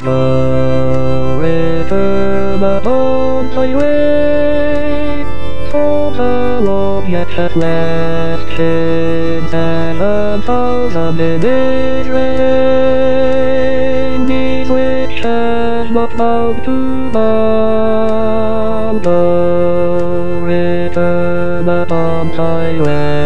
The return upon highway, for the object has left since and 1,000 minutes rain, which has not bound to bound. The return upon highway.